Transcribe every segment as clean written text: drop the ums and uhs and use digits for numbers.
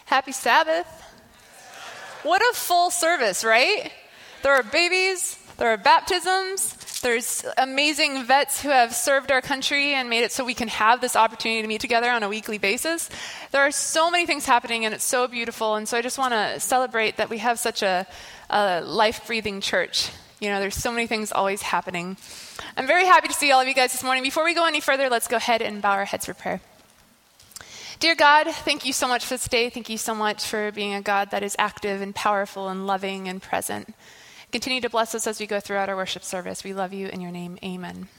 Happy Sabbath. What a full service, right? There are babies, there are baptisms, there's amazing vets who have served our country and made it so we can have this opportunity to meet together on a weekly basis. There are so many things happening and it's so beautiful. And so I just want to celebrate that we have such a life-breathing church. You know, there's so many things always happening. I'm very happy to see all of you guys this morning. Before we go any further, let's go ahead and bow our heads for prayer. Dear God, thank you so much for this day. Thank you so much for being a God that is active and powerful and loving and present. Continue to bless us as we go throughout our worship service. We love you in your name. Amen.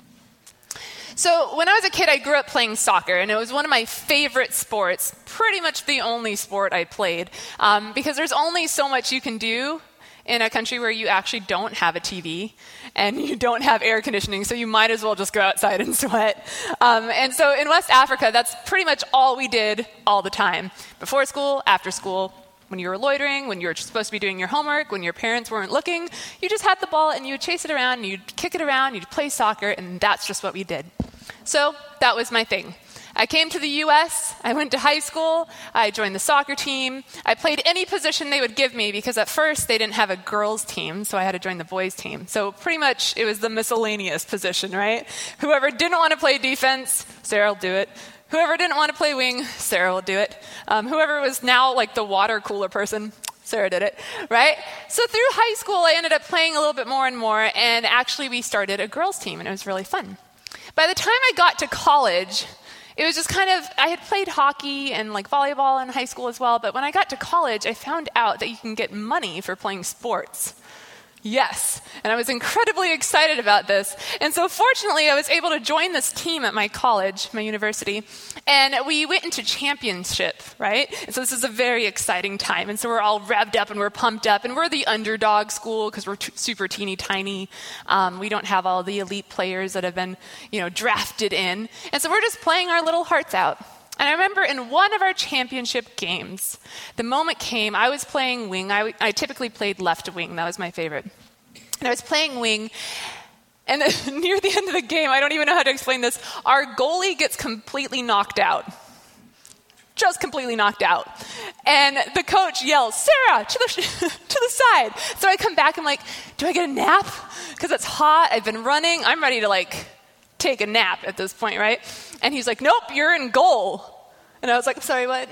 So when I was a kid, I grew up playing soccer, and it was one of my favorite sports, pretty much the only sport I played, because there's only so much you can do in a country where you actually don't have a TV and you don't have air conditioning, so you might as well just go outside and sweat. And so in West Africa, that's pretty much all we did all the time. Before school, after school, when you were loitering, when you were supposed to be doing your homework, when your parents weren't looking, you just had the ball and you would chase it around and you'd kick it around, you'd play soccer, and that's just what we did. So that was my thing. I came to the U.S., I went to high school, I joined the soccer team. I played any position they would give me because at first they didn't have a girls' team, so I had to join the boys' team. So pretty much it was the miscellaneous position, right? Whoever didn't want to play defense, Sarah will do it. Whoever didn't want to play wing, Sarah will do it. Whoever was now like the water cooler person, Sarah did it, right? So through high school, I ended up playing a little bit more and more, and actually we started a girls' team, and it was really fun. By the time I got to college, it was just kind of, I had played hockey and like volleyball in high school as well, but when I got to college, I found out that you can get money for playing sports. Yes, and I was incredibly excited about this. And so fortunately, I was able to join this team at my college, my university, and we went into championship, right? And so this is a very exciting time. And so we're all revved up and we're pumped up, and we're the underdog school because we're super teeny tiny. We don't have all the elite players that have been, drafted in. And so we're just playing our little hearts out. And I remember in one of our championship games, the moment came, I was playing wing. I typically played left wing. That was my favorite. And I was playing wing, and near the end of the game, I don't even know how to explain this, our goalie gets completely knocked out. Just completely knocked out. And the coach yells, "Sarah, to the side." So I come back, I'm like, do I get a nap? Because it's hot, I've been running, I'm ready to take a nap at this point, right? And he's like, "Nope, you're in goal." And I was like, "Sorry, what?"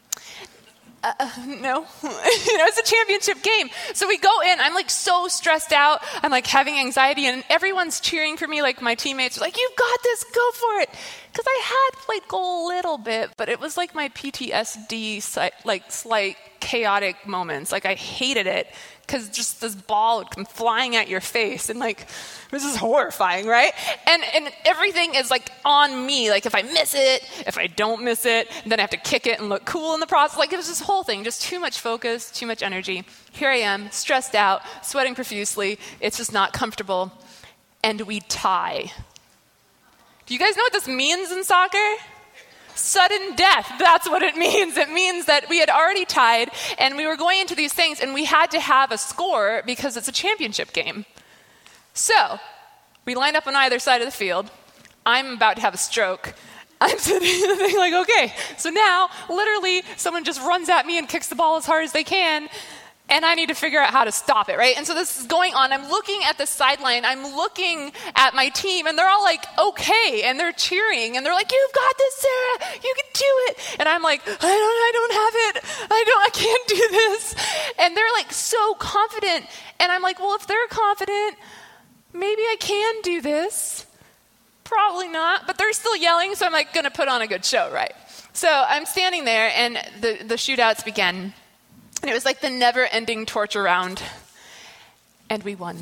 No. It's a championship game. So we go in, I'm so stressed out, I'm having anxiety, and everyone's cheering for me, my teammates are like, "You've got this, go for it." Because I had played goal a little bit, but it was my PTSD, slight chaotic moments. I hated it, because just this ball would come flying at your face, and this is horrifying, right? And everything is on me. If I miss it, if I don't miss it, then I have to kick it and look cool in the process. It was this whole thing, just too much focus, too much energy. Here I am, stressed out, sweating profusely. It's just not comfortable. And we tie. Do you guys know what this means in soccer? Sudden death. That's what it means. It means that we had already tied and we were going into these things and we had to have a score because it's a championship game. So we line up on either side of the field. I'm about to have a stroke. I'm sitting in the thing okay. So now literally someone just runs at me and kicks the ball as hard as they can. And I need to figure out how to stop it, right? And so this is going on. I'm looking at the sideline. I'm looking at my team, and they're all okay, and they're cheering, and they're like, "You've got this, Sarah. You can do it." And I'm like, I don't have it. I can't do this. And they're so confident. And I'm like, well, if they're confident, maybe I can do this. Probably not, but they're still yelling, so I'm going to put on a good show, right? So I'm standing there, and the shootouts begin. And it was the never-ending torture round. And we won.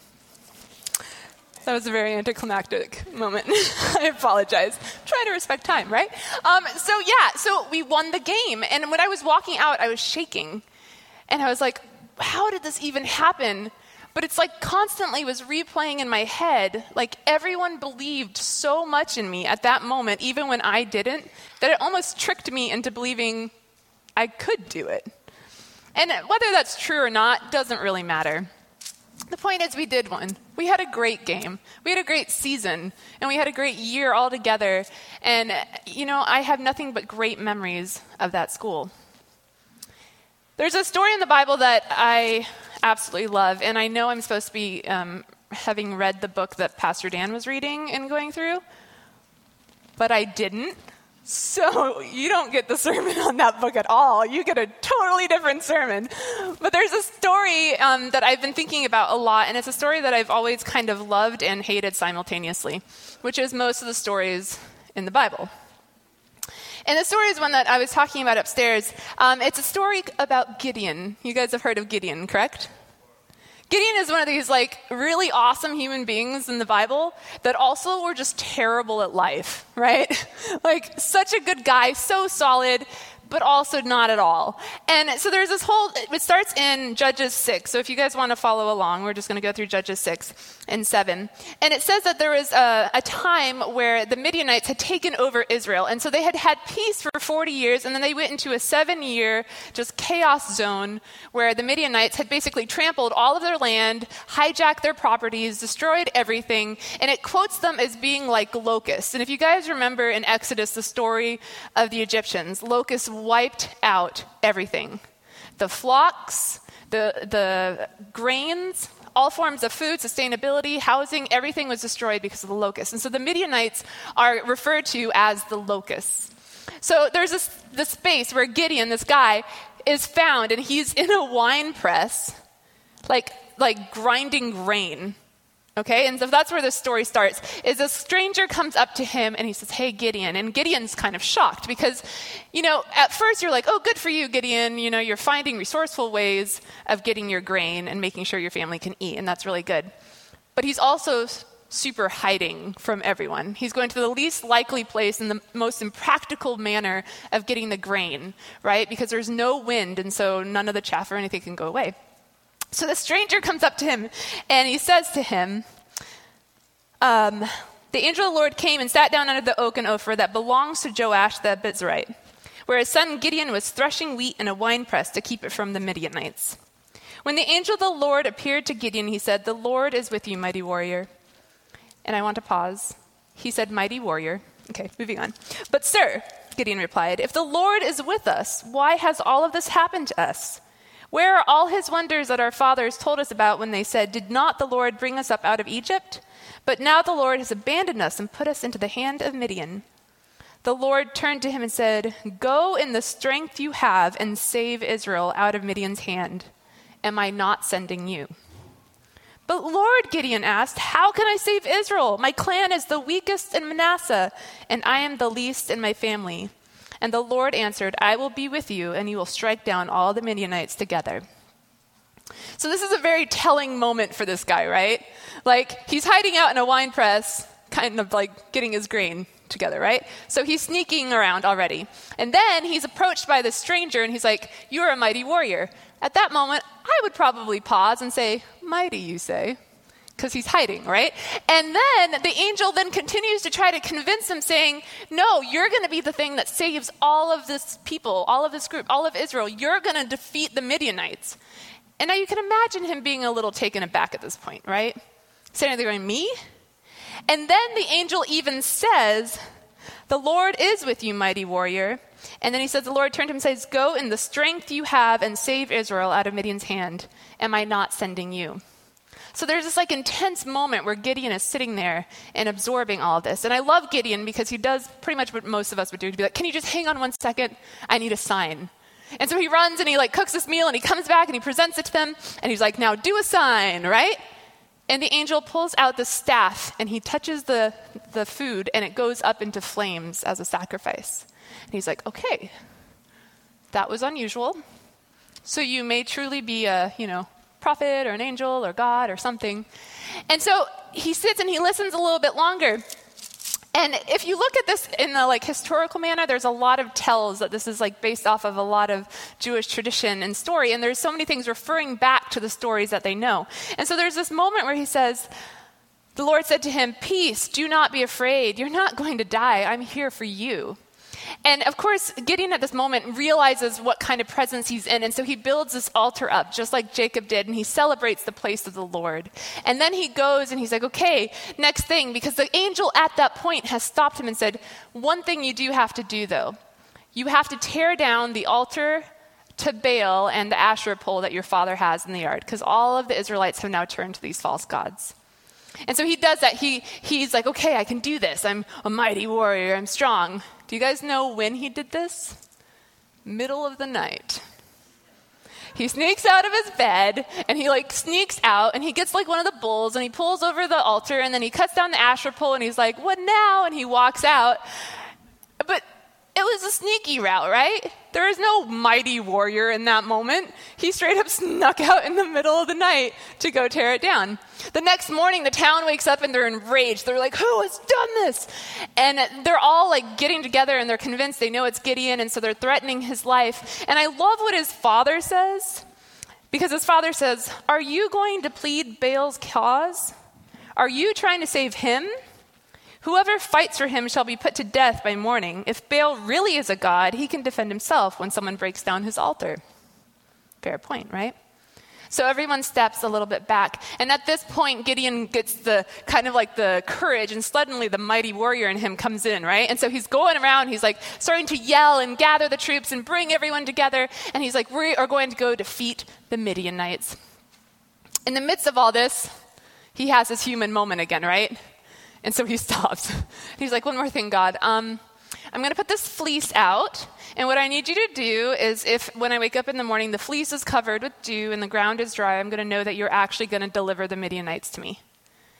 That was a very anticlimactic moment. I apologize. Try to respect time, right? So we won the game. And when I was walking out, I was shaking. And I was like, how did this even happen? But it's constantly was replaying in my head. Everyone believed so much in me at that moment, even when I didn't, that it almost tricked me into believing I could do it. And whether that's true or not doesn't really matter. The point is we did one. We had a great game. We had a great season. And we had a great year all together. And, I have nothing but great memories of that school. There's a story in the Bible that I absolutely love, and I know I'm supposed to be having read the book that Pastor Dan was reading and going through, but I didn't. So you don't get the sermon on that book at all. You get a totally different sermon. But there's a story that I've been thinking about a lot, and it's a story that I've always kind of loved and hated simultaneously, which is most of the stories in the Bible. And the story is one that I was talking about upstairs. It's a story about Gideon. You guys have heard of Gideon, correct? Gideon is one of these really awesome human beings in the Bible that also were just terrible at life, right? Such a good guy, so solid, but also not at all. And so there's this it starts in Judges 6. So if you guys want to follow along, we're just going to go through Judges 6 and 7. And it says that there was a time where the Midianites had taken over Israel. And so they had had peace for 40 years, and then they went into a 7-year just chaos zone where the Midianites had basically trampled all of their land, hijacked their properties, destroyed everything. And it quotes them as being like locusts. And if you guys remember in Exodus the story of the Egyptians, locusts wiped out everything. The flocks, the grains, all forms of food, sustainability, housing, everything was destroyed because of the locusts. And so the Midianites are referred to as the locusts. So there's this space where Gideon, this guy, is found, and he's in a wine press, like grinding grain. Okay, and so that's where the story starts, is a stranger comes up to him and he says, "Hey, Gideon." And Gideon's kind of shocked because, at first you're like, "Oh, good for you, Gideon. You're finding resourceful ways of getting your grain and making sure your family can eat, and that's really good." But he's also super hiding from everyone. He's going to the least likely place and the most impractical manner of getting the grain, right? Because there's no wind, and so none of the chaff or anything can go away. So the stranger comes up to him, and he says to him, the angel of the Lord came and sat down under the oak in Ophrah that belongs to Joash the Abiezrite, where his son Gideon was threshing wheat in a winepress to keep it from the Midianites. When the angel of the Lord appeared to Gideon, he said, "The Lord is with you, mighty warrior." And I want to pause. He said, "Mighty warrior." Okay, moving on. "But sir," Gideon replied, "if the Lord is with us, why has all of this happened to us? Where are all his wonders that our fathers told us about when they said, 'Did not the Lord bring us up out of Egypt?' But now the Lord has abandoned us and put us into the hand of Midian." The Lord turned to him and said, "Go in the strength you have and save Israel out of Midian's hand. Am I not sending you?" "But Lord," Gideon asked, "how can I save Israel? My clan is the weakest in Manasseh, and I am the least in my family." And the Lord answered, "I will be with you, and you will strike down all the Midianites together." So this is a very telling moment for this guy, right? He's hiding out in a wine press, kind of getting his grain together, right? So he's sneaking around already. And then he's approached by this stranger, and he's like, "You're a mighty warrior." At that moment, I would probably pause and say, "Mighty, you say?" Because he's hiding, right? And then the angel then continues to try to convince him, saying, "No, you're going to be the thing that saves all of this people, all of this group, all of Israel. You're going to defeat the Midianites." And now you can imagine him being a little taken aback at this point, right? Standing there going, "Me?" And then the angel even says, "The Lord is with you, mighty warrior." And then he says, the Lord turned to him and says, "Go in the strength you have and save Israel out of Midian's hand. Am I not sending you?" So there's this intense moment where Gideon is sitting there and absorbing all of this. And I love Gideon because he does pretty much what most of us would do. He'd be like, "Can you just hang on one second? I need a sign." And so he runs and he cooks this meal and he comes back and he presents it to them. And he's like, "Now do a sign," right? And the angel pulls out the staff and he touches the food and it goes up into flames as a sacrifice. And he's like, "Okay, that was unusual. So you may truly be a, prophet or an angel or God or something." And so he sits and he listens a little bit longer. And if you look at this in the historical manner, there's a lot of tells that this is based off of a lot of Jewish tradition and story. And there's so many things referring back to the stories that they know. And so there's this moment where he says, the Lord said to him, "Peace, do not be afraid. You're not going to die. I'm here for you." And of course, Gideon at this moment realizes what kind of presence he's in. And so he builds this altar up, just like Jacob did, and he celebrates the place of the Lord. And then he goes and he's like, "Okay, next thing," because the angel at that point has stopped him and said, "One thing you do have to do, though. You have to tear down the altar to Baal and the Asherah pole that your father has in the yard, because all of the Israelites have now turned to these false gods. And so he does that. He's like, okay, I can do this. I'm a mighty warrior. I'm strong. Do you guys know when he did this? Middle of the night. He sneaks out of his bed, and he sneaks out, and he gets one of the bulls, and he pulls over the altar, and then he cuts down the Asherah pole, and he's like, what now? And he walks out. But it was a sneaky route, right? There is no mighty warrior in that moment. He straight up snuck out in the middle of the night to go tear it down. The next morning, the town wakes up and they're enraged. They're like, who has done this? And they're all getting together, and they're convinced they know it's Gideon, and so they're threatening his life. And I love what his father says, because his father says, are you going to plead Baal's cause? Are you trying to save him? Whoever fights for him shall be put to death by morning. If Baal really is a god, he can defend himself when someone breaks down his altar. Fair point, right? So everyone steps a little bit back. And at this point, Gideon gets the the courage, and suddenly the mighty warrior in him comes in, right? And so he's going around, he's starting to yell and gather the troops and bring everyone together. And he's like, we are going to go defeat the Midianites. In the midst of all this, he has his human moment again, right? And so he stops. He's like, one more thing, God. I'm going to put this fleece out. And what I need you to do is, if when I wake up in the morning, the fleece is covered with dew and the ground is dry, I'm going to know that you're actually going to deliver the Midianites to me.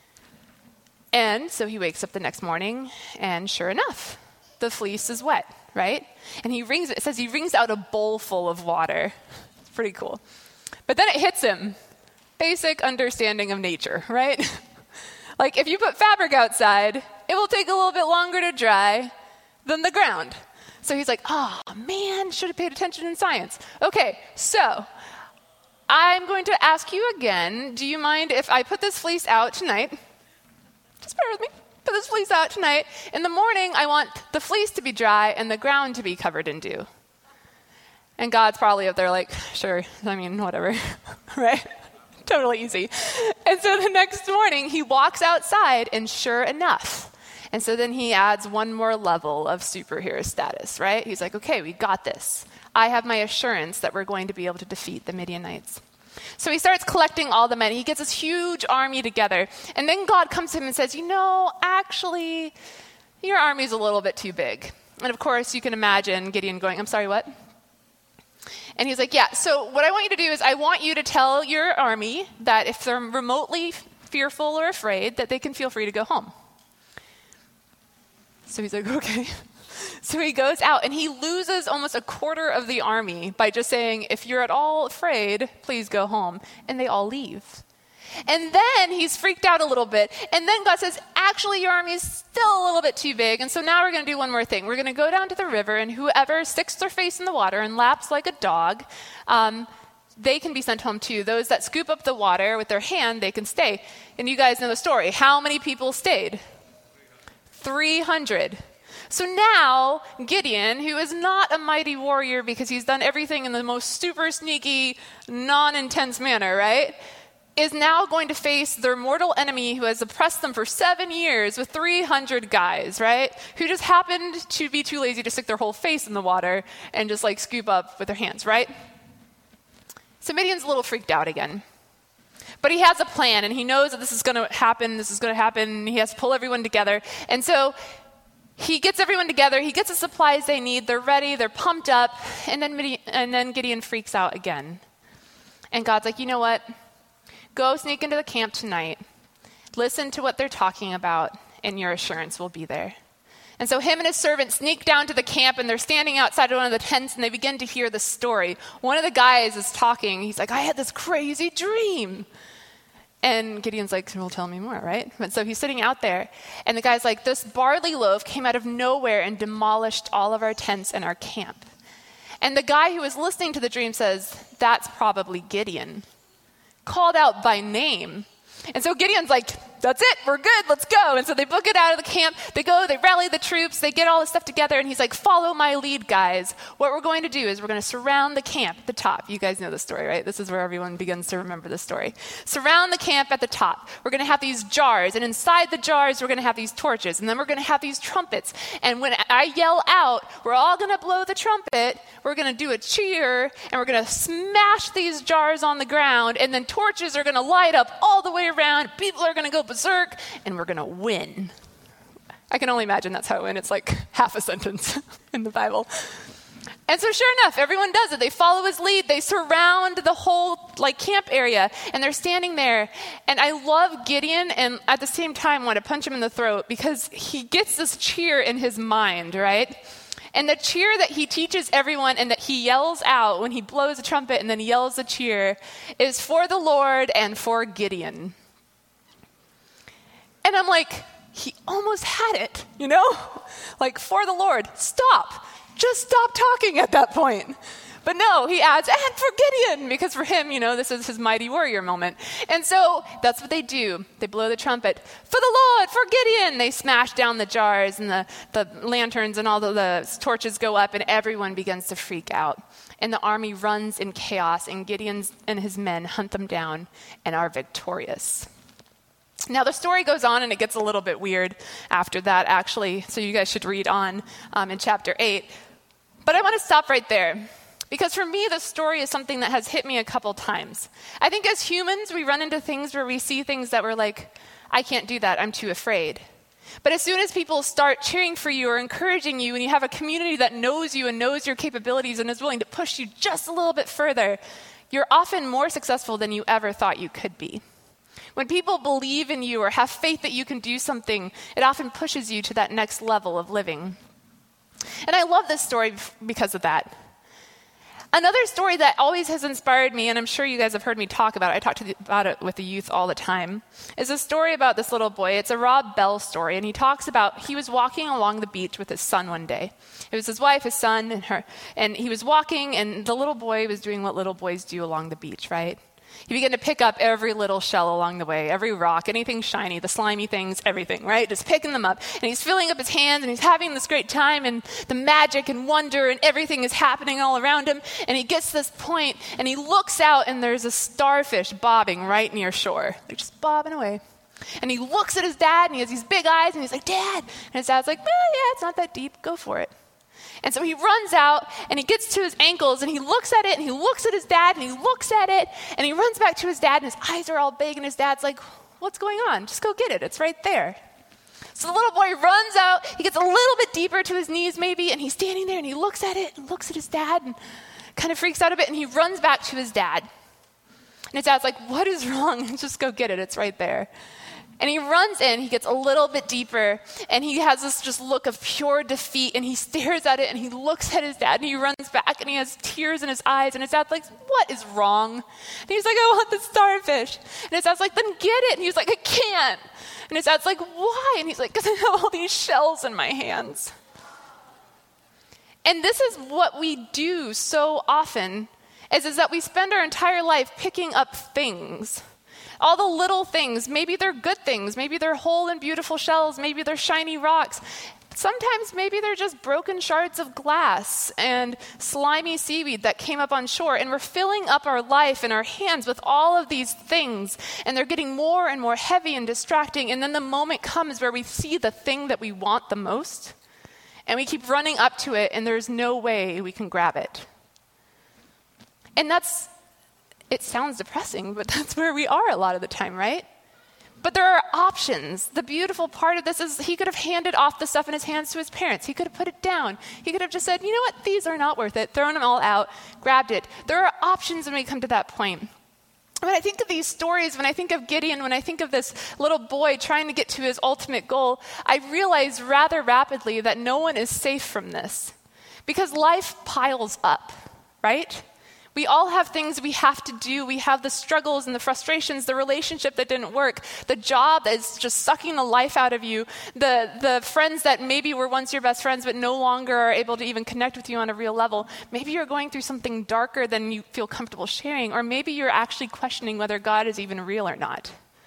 And so he wakes up the next morning, and sure enough, the fleece is wet, right? And it says he wrings out a bowl full of water. It's pretty cool. But then it hits him. Basic understanding of nature, right? If you put fabric outside, it will take a little bit longer to dry than the ground. So he's like, oh man, should have paid attention in science. Okay, so I'm going to ask you again, do you mind if I put this fleece out tonight? Just bear with me. Put this fleece out tonight. In the morning, I want the fleece to be dry and the ground to be covered in dew. And God's probably up there like, sure, whatever, right? Totally easy. And so the next morning, he walks outside, and sure enough. And so then he adds one more level of superhero status, right? He's like, okay, we got this. I have my assurance that we're going to be able to defeat the Midianites. So he starts collecting all the men. He gets this huge army together. And then God comes to him and says, actually, your army's a little bit too big. And of course, you can imagine Gideon going, I'm sorry, what? And he's like, yeah, so what I want you to do is I want you to tell your army that if they're remotely fearful or afraid, that they can feel free to go home. So he's like, okay. So he goes out, and he loses almost a quarter of the army by just saying, if you're at all afraid, please go home. And they all leave. And then he's freaked out a little bit. And then God says, actually, your army is still a little bit too big. And so now we're going to do one more thing. We're going to go down to the river, and whoever sticks their face in the water and laps like a dog, they can be sent home too. Those that scoop up the water with their hand, they can stay. And you guys know the story. How many people stayed? 300. So now Gideon, who is not a mighty warrior because he's done everything in the most super sneaky, non-intense manner, right, is now going to face their mortal enemy who has oppressed them for 7 years with 300 guys, right, who just happened to be too lazy to stick their whole face in the water and just scoop up with their hands, right? So Midian's a little freaked out again. But he has a plan, and he knows that this is going to happen. He has to pull everyone together. And so he gets everyone together. He gets the supplies they need. They're ready. They're pumped up. And then Gideon freaks out again. And God's like, you know what? Go sneak into the camp tonight. Listen to what they're talking about, and your assurance will be there. And so him and his servant sneak down to the camp, and they're standing outside of one of the tents, and they begin to hear the story. One of the guys is talking. He's like, I had this crazy dream. And Gideon's like, well, tell me more, right? And so he's sitting out there, and the guy's like, this barley loaf came out of nowhere and demolished all of our tents and our camp. And the guy who was listening to the dream says, that's probably Gideon, called out by name. And so Gideon's like, that's it, we're good, let's go. And so they book it out of the camp, they go, they rally the troops, they get all this stuff together, and he's like, follow my lead, guys. What we're going to do is we're going to surround the camp at the top. You guys know the story, right? This is where everyone begins to remember the story. Surround the camp at the top. We're going to have these jars, and inside the jars, we're going to have these torches, and then we're going to have these trumpets. And when I yell out, we're all going to blow the trumpet, we're going to do a cheer, and we're going to smash these jars on the ground, and then torches are going to light up all the way around. People are going to go berserk, and we're going to win. I can only imagine that's how it went. It's like half a sentence in the Bible. And so sure enough, everyone does it. They follow his lead. They surround the whole camp area, and they're standing there. And I love Gideon, and at the same time want to punch him in the throat because he gets this cheer in his mind, right? And the cheer that he teaches everyone and that he yells out when he blows a trumpet and then he yells a cheer is for the Lord and for Gideon. And I'm like, he almost had it, Like, for the Lord, stop. Just stop talking at that point. But no, he adds, and for Gideon, because for him, this is his mighty warrior moment. And so that's what they do. They blow the trumpet. For the Lord, for Gideon. They smash down the jars and the lanterns and all the torches go up and everyone begins to freak out. And the army runs in chaos and Gideon and his men hunt them down and are victorious. Now, the story goes on, and it gets a little bit weird after that, actually, so you guys should read on in chapter 8. But I want to stop right there, because for me, the story is something that has hit me a couple times. I think as humans, we run into things where we see things that we're like, I can't do that, I'm too afraid. But as soon as people start cheering for you or encouraging you, and you have a community that knows you and knows your capabilities and is willing to push you just a little bit further, you're often more successful than you ever thought you could be. When people believe in you or have faith that you can do something, it often pushes you to that next level of living. And I love this story because of that. Another story that always has inspired me, and I'm sure you guys have heard me talk about it, I talk about it with the youth all the time, is a story about this little boy. It's a Rob Bell story, and he talks about he was walking along the beach with his son one day. It was his wife, his son, and he was walking, and the little boy was doing what little boys do along the beach, right? He began to pick up every little shell along the way, every rock, anything shiny, the slimy things, everything, right? Just picking them up. And he's filling up his hands, and he's having this great time, and the magic and wonder and everything is happening all around him. And he gets to this point, and he looks out, and there's a starfish bobbing right near shore. They're just bobbing away. And he looks at his dad, and he has these big eyes, and he's like, Dad. And his dad's like, well, yeah, it's not that deep. Go for it. And so he runs out, and he gets to his ankles, and he looks at it, and he looks at his dad, and he looks at it, and he runs back to his dad, and his eyes are all big, and his dad's like, what's going on? Just go get it. It's right there. So the little boy runs out. He gets a little bit deeper to his knees maybe, and he's standing there, and he looks at it, and looks at his dad, and kind of freaks out a bit, and he runs back to his dad. And his dad's like, what is wrong? Just go get it. It's right there. And he runs in, he gets a little bit deeper, and he has this just look of pure defeat, and he stares at it, and he looks at his dad, and he runs back, and he has tears in his eyes, and his dad's like, what is wrong? And he's like, I want the starfish. And his dad's like, then get it. And he's like, I can't. And his dad's like, why? And he's like, because I have all these shells in my hands. And this is what we do so often, is that we spend our entire life picking up things. All the little things, maybe they're good things, maybe they're whole and beautiful shells, maybe they're shiny rocks. Sometimes maybe they're just broken shards of glass and slimy seaweed that came up on shore, and we're filling up our life and our hands with all of these things, and they're getting more and more heavy and distracting, and then the moment comes where we see the thing that we want the most, and we keep running up to it, and there's no way we can grab it. And it sounds depressing, but that's where we are a lot of the time, right? But there are options. The beautiful part of this is he could have handed off the stuff in his hands to his parents. He could have put it down. He could have just said, you know what, these are not worth it, thrown them all out, grabbed it. There are options when we come to that point. When I think of these stories, when I think of Gideon, when I think of this little boy trying to get to his ultimate goal, I realize rather rapidly that no one is safe from this. Because life piles up, right? We all have things we have to do. We have the struggles and the frustrations, the relationship that didn't work, the job that is just sucking the life out of you, the friends that maybe were once your best friends but no longer are able to even connect with you on a real level. Maybe you're going through something darker than you feel comfortable sharing, or maybe you're actually questioning whether God is even real or not.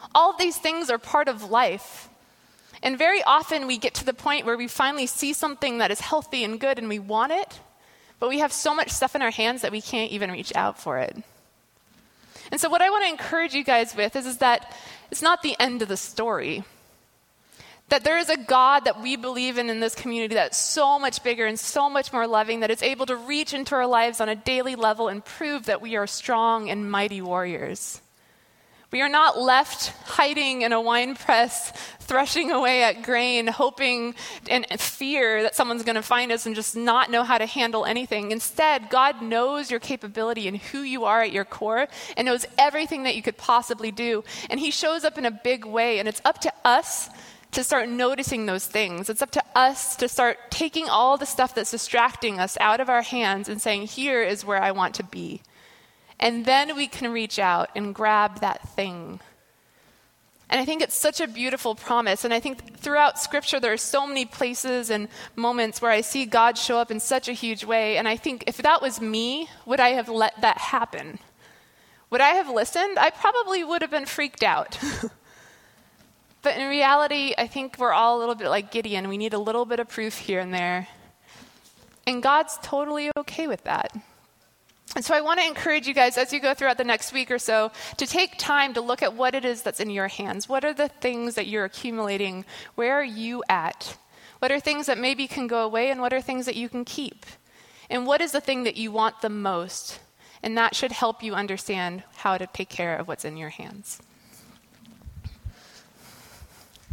All of these things are part of life. And very often we get to the point where we finally see something that is healthy and good and we want it, but we have so much stuff in our hands that we can't even reach out for it. And so what I want to encourage you guys with is that it's not the end of the story. That there is a God that we believe in this community that's so much bigger and so much more loving, that is able to reach into our lives on a daily level and prove that we are strong and mighty warriors. We are not left hiding in a wine press, threshing away at grain, hoping and fear that someone's going to find us and just not know how to handle anything. Instead, God knows your capability and who you are at your core and knows everything that you could possibly do. And he shows up in a big way, and it's up to us to start noticing those things. It's up to us to start taking all the stuff that's distracting us out of our hands and saying, here is where I want to be. And then we can reach out and grab that thing. And I think it's such a beautiful promise. And I think throughout Scripture, there are so many places and moments where I see God show up in such a huge way. And I think if that was me, would I have let that happen? Would I have listened? I probably would have been freaked out. But in reality, I think we're all a little bit like Gideon. We need a little bit of proof here and there. And God's totally okay with that. And so I want to encourage you guys as you go throughout the next week or so to take time to look at what it is that's in your hands. What are the things that you're accumulating? Where are you at? What are things that maybe can go away, and what are things that you can keep? And what is the thing that you want the most? And that should help you understand how to take care of what's in your hands.